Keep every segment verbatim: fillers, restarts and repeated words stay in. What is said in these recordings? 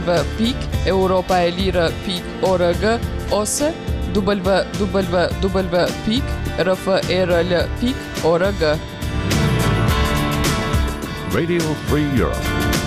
pikë europaelire pikë org ose w w w pikë r f r l pikë org. Radio Free Europe.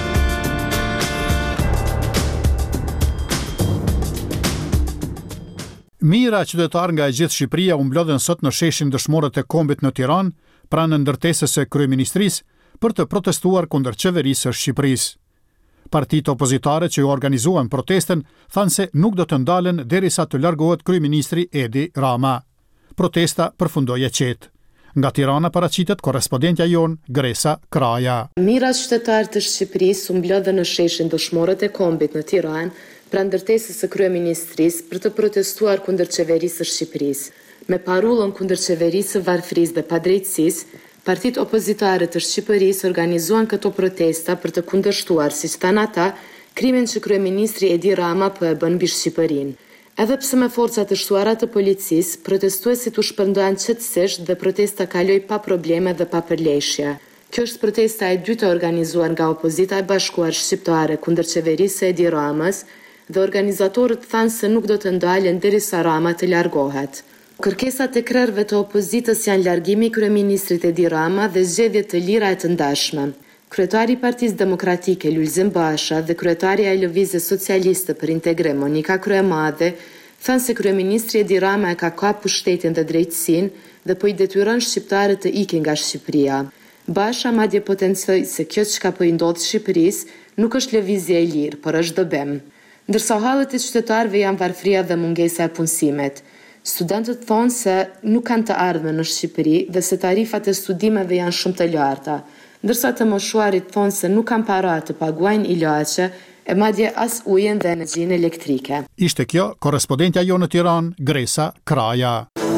Mira qytetarë nga e gjithë Shqipëria u mblodhen sot në sheshin dëshmorët e kombit në Tiranë, pranë ndërtesës së kryeministrisë, për të protestuar kundër qeverisë së Shqipërisë. Partitë opozitare që organizuan protestën thanë se nuk do të ndalen derisa të largohet kryeministri Edi Rama. Protesta përfundoi e qetë. Nga Tirana paraqitet korrespondentja jon Gresa Kraja. Mira qytetarë të Shqipërisë u mblodhen në sheshin dëshmorët e kombit në Tiranë, pranë ndërtesës së kryeministrisë për të protestuar kundër qeverisë së Shqipërisë. Me parullën kundër qeverisë së varfërisë dhe padrejtësisë, partitë opozitare të Shqipërisë organizuan këto protesta për të kundërshtuar, siç thanë ata, krimin që kryeministri Edi Rama po e bën mbi Shqipërinë. Edhe pse me forca të shtuara të policisë, protestuesit u shpërndan qetësisht dhe protesta kaloi pa probleme dhe pa përleshje. Kjo është protesta e dytë e organizuar nga opozita e bashkuar shqiptare kundër qeverisë së Edi Ramës, dhe organizatorët thanë se nuk do të ndalen derisa Rama të largohet. Kërkesat e krerëve të opozitës janë largimi i kryeministrit Edi Rama dhe zgjedhje të lira e të ndashme. Kryetari i Partisë Demokratike Lulzim Basha dhe kryetari i Lëvizjes Socialiste për Integrim Monika Kryemadhe thanë se kryeministri Edi Rama e ka kapur pushtetin dhe drejtësinë dhe po i detyron shqiptarët të ikin nga Shqipëria. Basha madje potencoi se kjo çka po i ndodh Shqipërisë nuk është lëvizje e lirë, por është dëbim. Ndërsa hallet e qytetarëve janë varfëria dhe mungesa e punësimit. Studentët thonë se nuk kanë të ardhmen në Shqipëri dhe se tarifat e studimeve janë shumë të larta, ndërsa të moshuarit thonë se nuk kanë para të paguajnë ilaçe e madje as ujin dhe energjinë elektrike. Ishte kjo korrespondentja jonë në Tiranë, Gresa Kraja.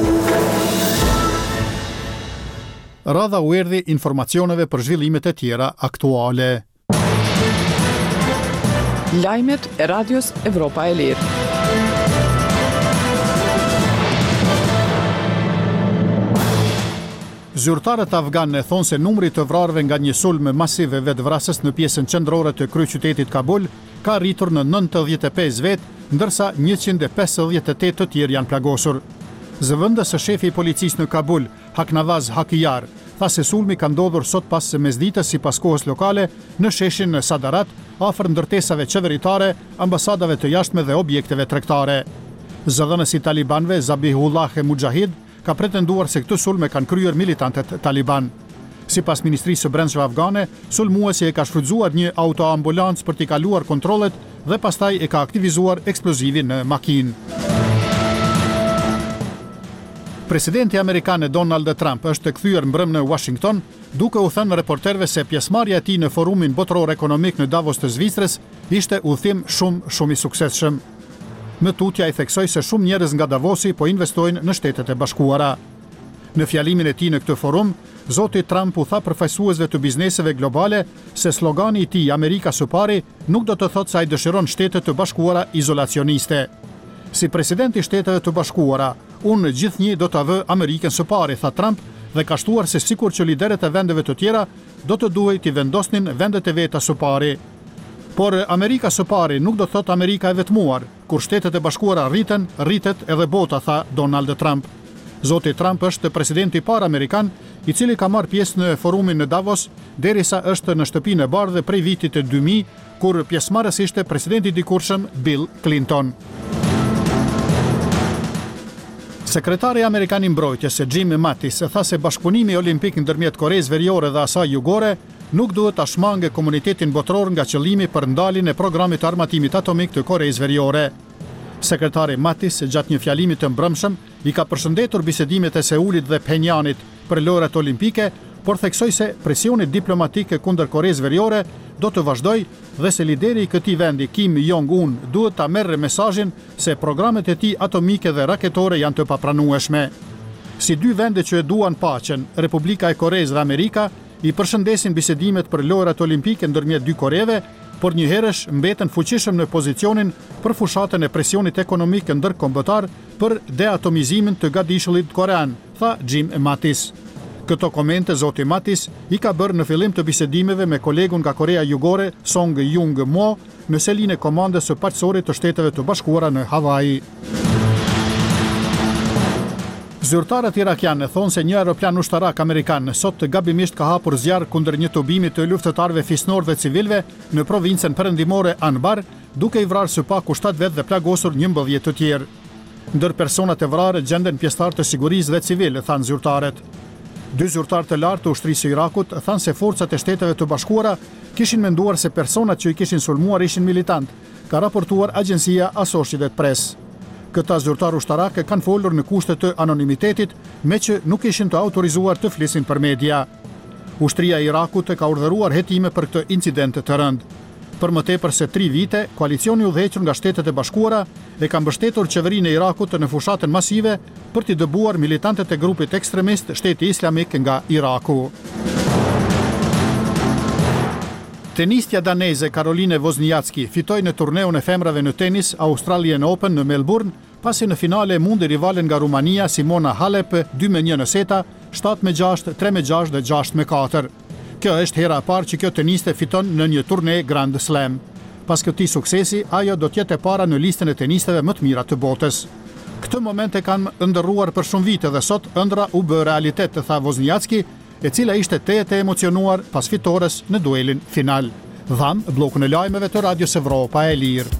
Radha u erdhi informacioneve për zhvillimet e tjera aktuale. Lajmet e Radios Evropa e Lirë. Zyrtarët afganë thonë se numri të vrarëve nga një sulm masiv vetvrasës në pjesën qendrore të kryeqytetit Kabul ka rritur në nëntëdhjetë e pesë vet, ndërsa njëqind e pesëdhjetë e tetë të tjerë janë plagosur. Zëvendës së shefi i policisë në Kabul, Haknavaz Hakiyar, tha se sulmi ka ndodhur sot pas së mesditës sipas kohës lokale në sheshin Sadarat, afër ndërtesave qeveritare, ambasadave të jashtme dhe objekteve tregtare. Zëdhënësi i talibanëve Zabihullah Mujahid ka pretenduar se këtë sulme kanë kryer militantët taliban. Sipas Ministrisë së Brendshme afgane, sulmuesi e ka shfrytzuar një autoambulancë për t'i kaluar kontrollet dhe pastaj e ka aktivizuar eksplozivin në makinë. Presidenti amerikan Donald Trump është kthyer mbrëm në Washington, duke u thënë reporterëve se pjesëmarrja e tij në forumin botror ekonomik në Davos të Zvicrës ishte udhtim shumë shumë i suksesshëm. Në tutja i theksoi se shumë njerëz nga Davosi po investojnë në Shtetet e Bashkuara. Në fjalimin e tij në këtë forum, zoti Trump u tha përfaqësuesve të bizneseve globale se slogani i tij Amerika së pari nuk do të thotë se ai dëshiron Shtetet të Bashkuara izolacioniste. Si presidenti i Shteteve të Bashkuara, unë gjithnjë do ta vë Amerikën së pari, tha Trump, dhe ka shtuar se sikur që liderët e vendeve të tjera do të duhej të vendosnin vendet e veta së pari. Por Amerika së pari nuk do thot Amerika e vetmuar, kur Shtetet e Bashkuara rriten, rritet edhe bota, tha Donald Trump. Zoti Trump është presidenti i parë amerikan i cili ka marrë pjesë në forumin në Davos, derisa është në shtëpinë e bardhë prej vitit dy mijë, kur pjesëmarrës ishte presidenti i dikurshëm Bill Clinton. Sekretari amerikan i mbrojtjes Jim Mattis tha se bashkëpunimi olimpik ndërmjet Koreas Veriore dhe asaj Jugore nuk duhet ta shmangë komunitetin botror nga qëllimi për ndaljen e programit të armatimit atomik të Koreas Veriore. Sekretari Mattis, gjatë një fjalimi të mbrëmshëm, i ka përshëndetur bisedimet e Seulit dhe Pjongjanit për lojrat olimpike, por theksoi se presioni diplomatik kundër Koreas Veriore do të vazhdojë dhe se lideri i këtij vendi, Kim Jong-un, duhet ta merrë mesazhin se programet e tij atomike dhe raketore janë të papranueshme. Si dy vende që e duan paqen, Republika e Koreas dhe Amerika, i përshëndesin bisedimet për lojrat olimpike ndërmjet dy Koreve, por njëherësh mbeten fuqishëm në pozicionin për fushatën e presionit ekonomik ndërkombëtar për deatomizimin të gatishullit korean, tha Jim Mattis. Këto komente zoti Mattis i ka bërë në fillim të bisedimeve me kolegun nga Korea Jugore, Song Jung Mo, në selinë e komandës së paqësorit të Shteteve të Bashkuara në Hawaii. Zyrtarët irakianë thonë se një aeroplan ushtarak amerikan sot gabimisht ka hapur zjarr kundër një tubimi të luftëtarëve fisnor dhe civilëve në provincën perëndimore Anbar, duke i vrarë së paku shtatë vetë dhe plagosur njëmbëdhjetë të tjerë. Ndër personat e vrarë gjenden pjesëtarë të sigurisë dhe civilë, thanë zyrtarët. Dy zyrtarë të lartë të ushtrisë së Irakut thanë se forcat e Shteteve të Bashkuara kishin menduar se personat që i kishin sulmuar ishin militantë, ka raportuar agjencia Associated Press. Këta zyrtarë ushtarake kanë folur në kushte të anonimitetit, me që nuk ishin të autorizuar të flisin për media. Ushtria e Irakut ka urdhëruar hetime për këtë incident të rënd. Për më tepër se tri vite, koalicioni udhëhequr nga Shtetet e Bashkuara e ka mbështetur qeverinë e Irakut në fushatën masive për t'i dëbuar militantët e grupit ekstremist Shteti Islamik nga Iraku. Tenistja daneze Caroline Wozniacki fitoi në turneun e femrave në tenis Australian Open në Melbourne, pasi në finale mundi rivalen nga Rumania Simona Halep dy me një në seta, shtatë me gjashtë, tre me gjashtë dhe gjashtë me katër. Kjo është hera e parë që kjo teniste fiton në një turne Grand Slam. Pas këtij suksesi, ajo do të jetë e para në listën e tenisteve më të mira të botës. Këtë moment e kanë ndërruar për shumë vite dhe sot ëndra u bë realitet, të tha Wozniacki, e cila ishte tejet e emocionuar pas fitores në duelin final. Dham bllokun e lajmeve të Radios Evropa e Lirë.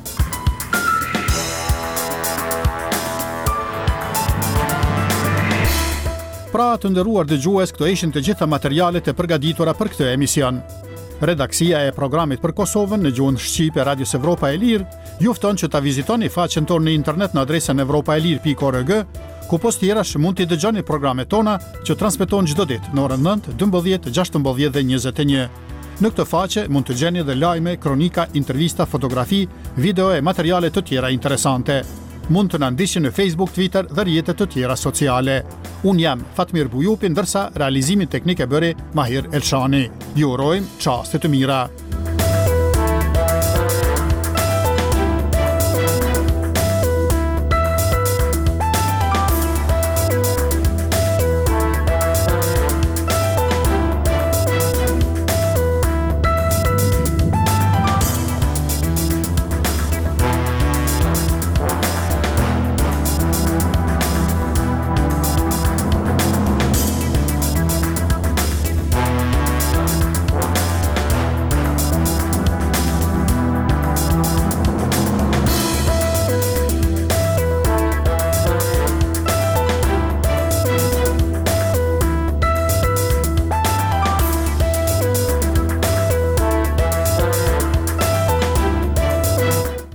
Pra të nderuar dëgjues, këto ishin të gjitha materialet e përgatitura për këtë emision. Redaksia e programit për Kosovën në gjuhën shqipe Radios Evropa e Lirë ju fton që ta vizitoni faqen tonë në internet në adresën evropaelir pikë org, ku post tjerash mund t'i dëgjoni programet tona që transmeton çdo ditë në orën nëntë, dymbëdhjetë, gjashtëmbëdhjetë dhe njëzet e një. Në këtë faqe mund të gjeni edhe lajme, kronika, intervista, fotografi, video e materiale të tjera interesante. Mund të na ndiqni në Facebook, Twitter dhe rrjetet të tjera sociale. Unë jam Fatmir Bujupi, ndërsa realizimin teknik e bëri Mahir Elshani. Ju urojmë çaste të mira.